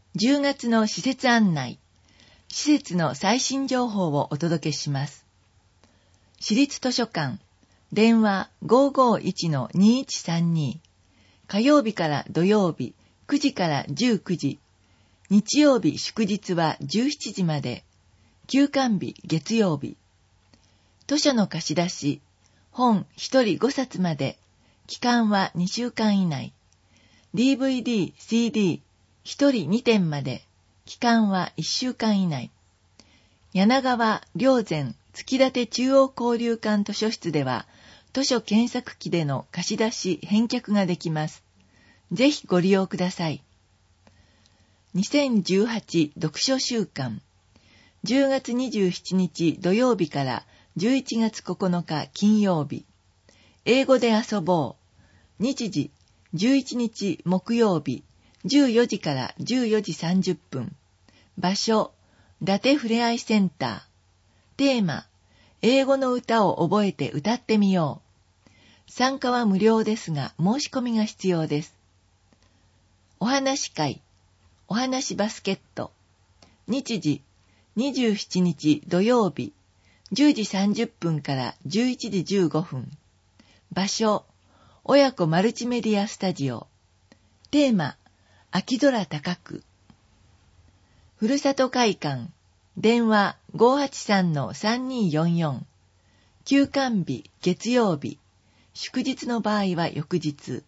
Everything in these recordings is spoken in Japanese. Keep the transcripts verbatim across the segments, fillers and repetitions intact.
じゅうがつの施設案内、施設の最新情報をお届けします。市立図書館、電話 ごーごーいちのにいちさんに、火曜日から土曜日くじからじゅうくじ、日曜日祝日はじゅうしちじまで、休館日月曜日。図書の貸し出し、本ひとりごさつまで、期間はにしゅうかん以内。ディーブイディー、シーディー、ひとりにてんまで、期間はいっしゅうかん以内。柳川霊山月立中央交流館図書室では、図書検索機での貸し出し返却ができます。ぜひご利用ください。にせんじゅうはち読書週間、じゅうがつにじゅうしちにち土曜日からじゅういちがつここのか金曜日、英語で遊ぼう、日時じゅういちにち木曜日、じゅうよじからじゅうよじさんじゅっぷん、場所、伊達ふれあいセンター、テーマ、英語の歌を覚えて歌ってみよう。参加は無料ですが申し込みが必要です。お話会、お話バスケット、日時にじゅうしちにち土曜日、じゅうじさんじゅっぷんからじゅういちじじゅうごふん、場所、親子マルチメディアスタジオ、テーマ、秋空高く、ふるさと会館、電話 ごーはちさんのさんにーよんよん、休館日月曜日、祝日の場合は翌日。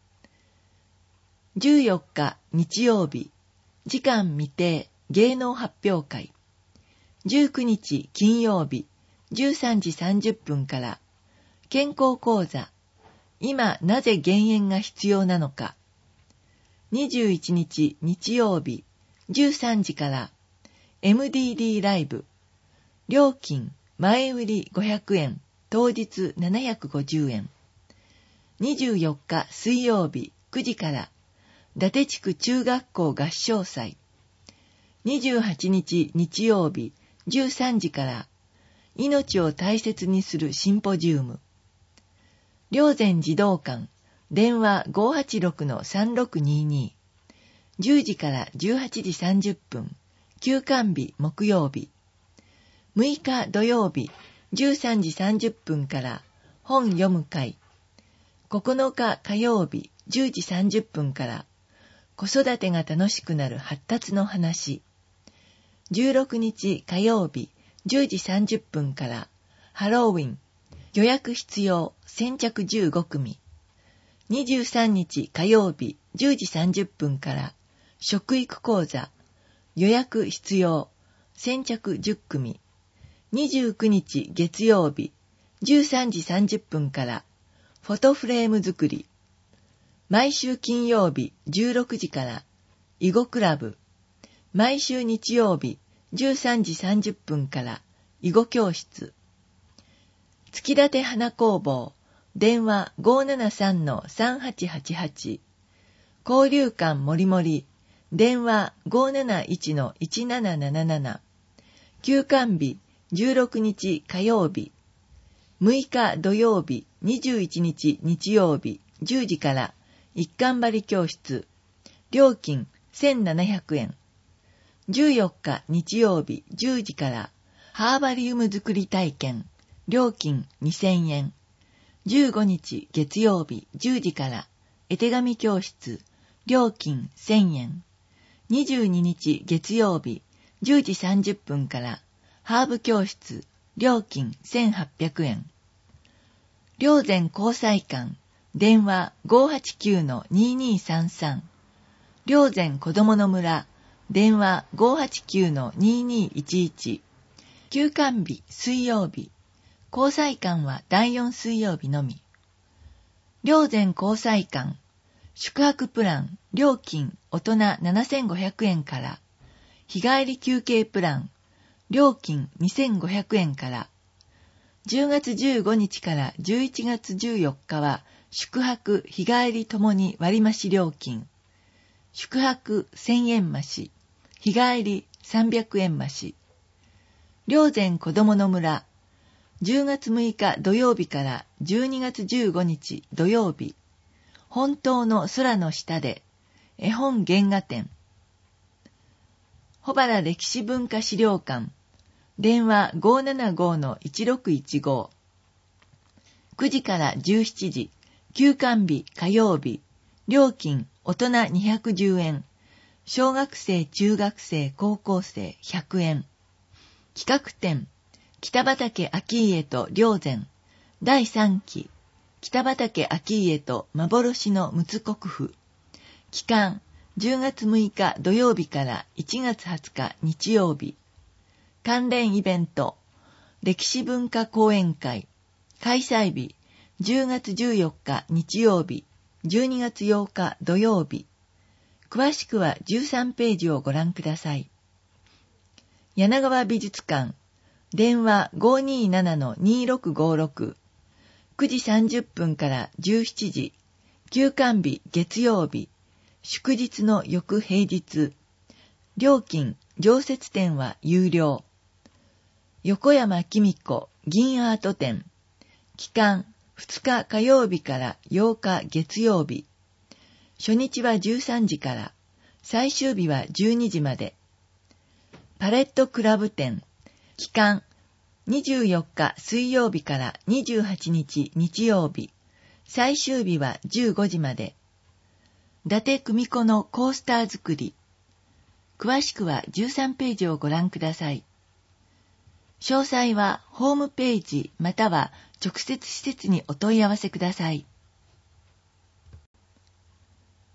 じゅうよっか日曜日、時間未定芸能発表会。じゅうくにち金曜日、じゅうさんじさんじゅっぷんから、健康講座、今なぜ減塩が必要なのか。にじゅういちにち日曜日、じゅうさんじから、エムディーディー ライブ。料金、前売りごひゃくえん、当日ななひゃくごじゅうえん。にじゅうよっか水曜日くじから、伊達地区中学校合唱祭。にじゅうはちにち日曜日じゅうさんじから、命を大切にするシンポジウム。霊山児童館、電話 ごーはちろくのさんろくにーにー、じゅうじからじゅうはちじさんじゅっぷん、休館日木曜日。むいか土曜日、じゅうさんじさんじゅっぷんから本読む会。ここのか火曜日、じゅうじさんじゅっぷんから子育てが楽しくなる発達の話。じゅうろくにち火曜日、じゅうじさんじゅっぷんからハロウィン。予約必要、先着じゅうごくみ。にじゅうさんにち火曜日、じゅうじさんじゅっぷんから食育講座。予約必要、先着じゅっくみ。にじゅうくにち月曜日、じゅうさんじさんじゅっぷんからフォトフレーム作り。毎週金曜日じゅうろくじから囲碁クラブ。毎週日曜日じゅうさんじさんじゅっぷんから囲碁教室。月立花工房、電話 ごーななさんのさんはちはちはち。交流館もりもり、電話 ごーなないちのいちなななななな。休館日じゅうろくにち火曜日。むいか土曜日、にじゅういちにち日曜日、じゅうじから一貫張り教室。料金せんななひゃくえん。じゅうよっか日曜日、じゅうじからハーバリウム作り体験。料金にせんえん。じゅうごにち月曜日、じゅうじから絵手紙教室。料金せんえん。にじゅうににち月曜日、じゅうじさんじゅっぷんからハーブ教室。料金せんはっぴゃくえん。霊山交際館、電話 ごーはちきゅうのにーにーさんさん。霊山子どもの村、電話 ごーはちきゅうのにーにーいちいち。休館日水曜日。交際館はだいよん水曜日のみ。霊山交際館、宿泊プラン、料金大人ななせんごひゃくえんから、日帰り休憩プラン、料金にせんごひゃくえんから、じゅうがつじゅうごにちからじゅういちがつじゅうよっかは宿泊日帰りともに割増料金。宿泊せんえん増し、日帰りさんびゃくえん増し。霊山子どもの村、じゅうがつむいか土曜日からじゅうにがつじゅうごにち土曜日、本当の空の下で絵本原画展。 保原歴史文化資料館、電話 ごーななごのいちろくいちご。くじからじゅうしちじ、休館日火曜日、料金大人にひゃくじゅうえん、小学生中学生高校生ひゃくえん。企画展、北畠顕家と霊山、だいさんき、北畠顕家と幻の陸奥国府。期間、じゅうがつむいか土曜日からいちがつはつか日曜日。関連イベント、歴史文化講演会。開催日、じゅうがつじゅうよっか日曜日、じゅうにがつようか土曜日。詳しくはじゅうさんページをご覧ください。柳川美術館、電話 ごーにーななのにーろくごろく。くじさんじゅっぷんからじゅうしちじ、休館日月曜日、祝日の翌平日。料金、常設展は有料。横山紀美子銀アート展。期間、ふつか火曜日からようか月曜日。初日はじゅうさんじから、最終日はじゅうにじまで。パレットクラブ展。期間、にじゅうよっか水曜日からにじゅうはちにち日曜日。最終日はじゅうごじまで。伊達久美子のコースター作り。詳しくはじゅうさんページをご覧ください。詳細はホームページまたは直接施設にお問い合わせください。